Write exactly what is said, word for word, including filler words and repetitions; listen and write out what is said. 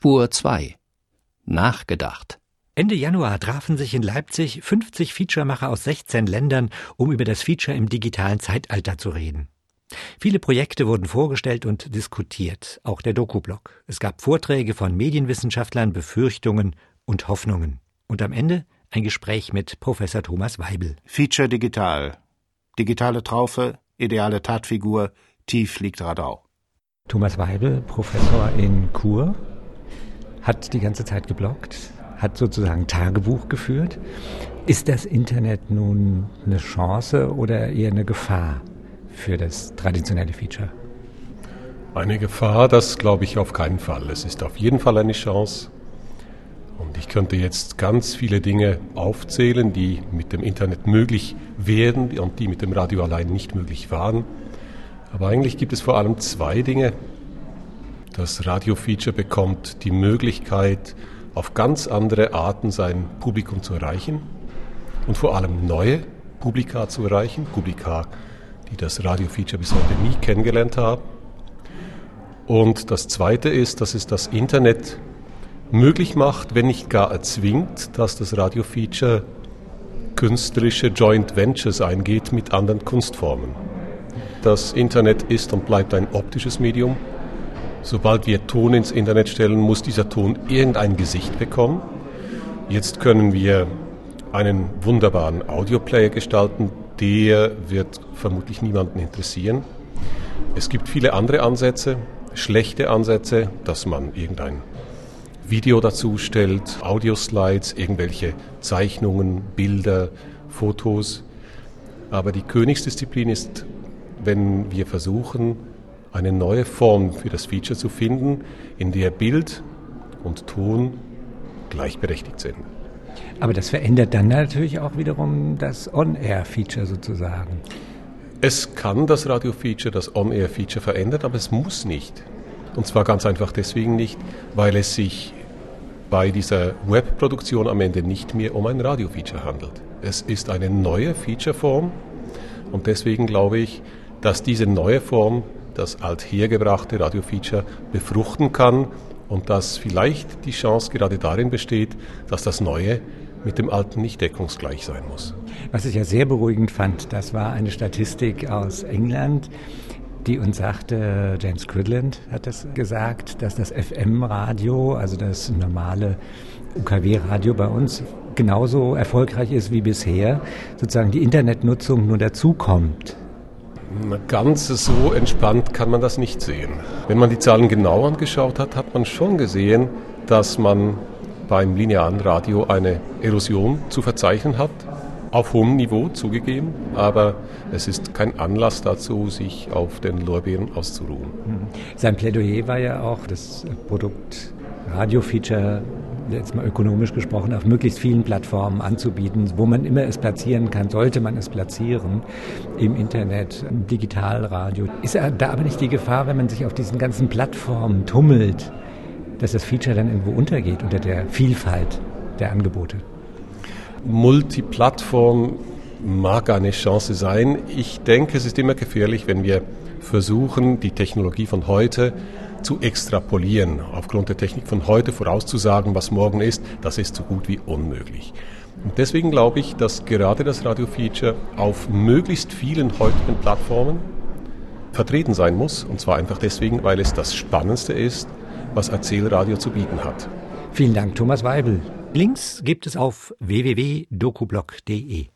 Spur zwei. Nachgedacht. Ende Januar trafen sich in Leipzig fünfzig Featuremacher aus sechzehn Ländern, um über das Feature im digitalen Zeitalter zu reden. Viele Projekte wurden vorgestellt und diskutiert, auch der Doku-Blog. Es gab Vorträge von Medienwissenschaftlern, Befürchtungen und Hoffnungen. Und am Ende ein Gespräch mit Professor Thomas Weibel. Feature digital. Digitale Traufe, ideale Tatfigur, tief liegt Radau. Thomas Weibel, Professor in Chur, hat die ganze Zeit gebloggt, hat sozusagen Tagebuch geführt. Ist das Internet nun eine Chance oder eher eine Gefahr für das traditionelle Feature? Eine Gefahr, das glaube ich auf keinen Fall. Es ist auf jeden Fall eine Chance. Und ich könnte jetzt ganz viele Dinge aufzählen, die mit dem Internet möglich werden und die mit dem Radio allein nicht möglich waren. Aber eigentlich gibt es vor allem zwei Dinge. Das Radio-Feature bekommt die Möglichkeit, auf ganz andere Arten sein Publikum zu erreichen und vor allem neue Publika zu erreichen, Publika, die das Radio-Feature bis heute nie kennengelernt haben. Und das Zweite ist, dass es das Internet möglich macht, wenn nicht gar erzwingt, dass das Radio-Feature künstlerische Joint Ventures eingeht mit anderen Kunstformen. Das Internet ist und bleibt ein optisches Medium. Sobald wir Ton ins Internet stellen, muss dieser Ton irgendein Gesicht bekommen. Jetzt können wir einen wunderbaren Audioplayer gestalten, der wird vermutlich niemanden interessieren. Es gibt viele andere Ansätze, schlechte Ansätze, dass man irgendein Video dazu stellt, Audioslides, irgendwelche Zeichnungen, Bilder, Fotos. Aber die Königsdisziplin ist, wenn wir versuchen, eine neue Form für das Feature zu finden, in der Bild und Ton gleichberechtigt sind. Aber das verändert dann natürlich auch wiederum das On-Air-Feature sozusagen. Es kann das Radio-Feature, das On-Air-Feature verändern, aber es muss nicht. Und zwar ganz einfach deswegen nicht, weil es sich bei dieser Webproduktion am Ende nicht mehr um ein Radio-Feature handelt. Es ist eine neue Feature-Form und deswegen glaube ich, dass diese neue Form das althergebrachte Radio-Feature befruchten kann und dass vielleicht die Chance gerade darin besteht, dass das Neue mit dem Alten nicht deckungsgleich sein muss. Was ich ja sehr beruhigend fand, das war eine Statistik aus England, die uns sagte, James Cridland hat das gesagt, dass das F M-Radio, also das normale U K W-Radio bei uns, genauso erfolgreich ist wie bisher, sozusagen die Internetnutzung nur dazukommt. Ganz so entspannt kann man das nicht sehen. Wenn man die Zahlen genau angeschaut hat, hat man schon gesehen, dass man beim linearen Radio eine Erosion zu verzeichnen hat, auf hohem Niveau zugegeben, aber es ist kein Anlass dazu, sich auf den Lorbeeren auszuruhen. Sein Plädoyer war ja auch, das Produkt Radio-Feature, jetzt mal ökonomisch gesprochen, auf möglichst vielen Plattformen anzubieten, wo man immer es platzieren kann, sollte man es platzieren, im Internet, im Digitalradio. Ist da aber nicht die Gefahr, wenn man sich auf diesen ganzen Plattformen tummelt, dass das Feature dann irgendwo untergeht unter der Vielfalt der Angebote? Multiplattform mag eine Chance sein. Ich denke, es ist immer gefährlich, wenn wir versuchen, die Technologie von heute zu extrapolieren, aufgrund der Technik von heute vorauszusagen, was morgen ist. Das ist so gut wie unmöglich. Und deswegen glaube ich, dass gerade das Radio-Feature auf möglichst vielen heutigen Plattformen vertreten sein muss. Und zwar einfach deswegen, weil es das Spannendste ist, was Erzählradio zu bieten hat. Vielen Dank, Thomas Weibel. Links gibt es auf w w w punkt dokublog punkt de.